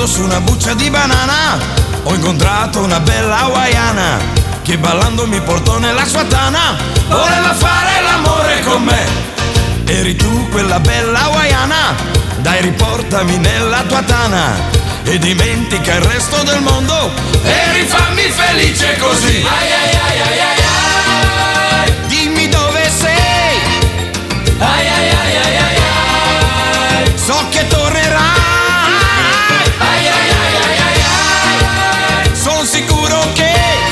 Passando su una buccia di banana ho incontrato una bella hawaiana che ballando mi portò nella sua tana. Voleva fare l'amore con me. Eri tu quella bella hawaiana, dai riportami nella tua tana e dimentica il resto del mondo e rifammi felice così. Ai ai ai ai ai ai. Dimmi dove sei. Ai ai ai ai ai ai. So che tornerai. Ai ai ai ai ai ai. Son sicuro che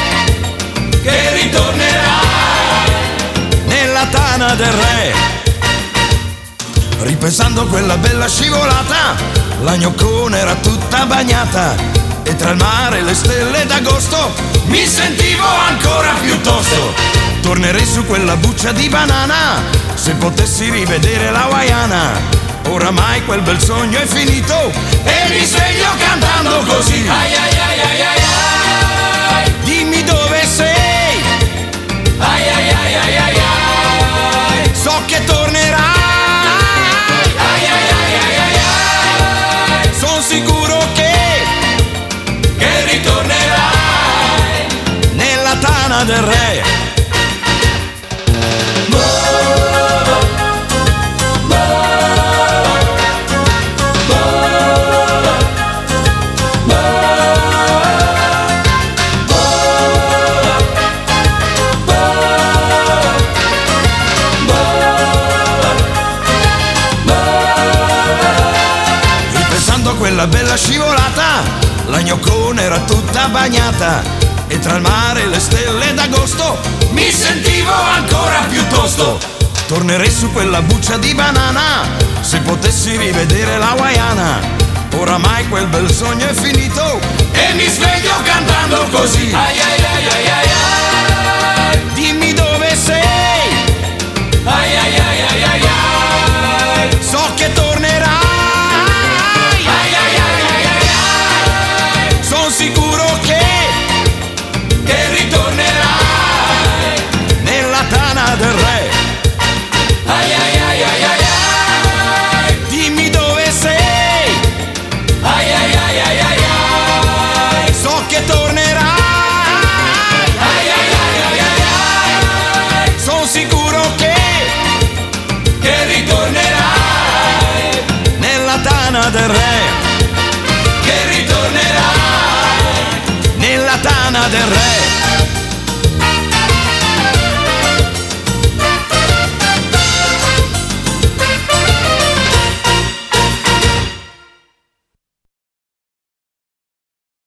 ritornerai nella tana del re. Ripensando a quella bella scivolata, la gnoccona era tutta bagnata e tra il mare e le stelle d'agosto mi sentivo ancora più tosto. Tornerei su quella buccia di banana se potessi rivedere la hawaiana. Oramai quel bel sogno è finito e mi sveglio cantando così. Ai ai ai ai ai ai. Dimmi dove sei. Ai ai ai ai ai ai. So che tornerai. Sicuro che ritornerai nella tana del re. Quella bella scivolata, la gnoccona era tutta bagnata e tra il mare e le stelle d'agosto mi sentivo ancora più tosto. Tornerei su quella buccia di banana se potessi rivedere la hawaiana. Oramai quel bel sogno è finito e mi sveglio cantando così. Ai ai ai ai ai ai. Dimmi dove sei. Ai ai ai ai ai ai. So che tornerai. Sicuro che ritornerai nella tana del re. Ai ai ai ai ai ai. Dimmi dove sei. Ai ai ai ai ai ai. So che tornerai. Ai ai ai ai ai ai. Son sicuro che ritornerai nella tana del re. Che ritornerai nella tana del re.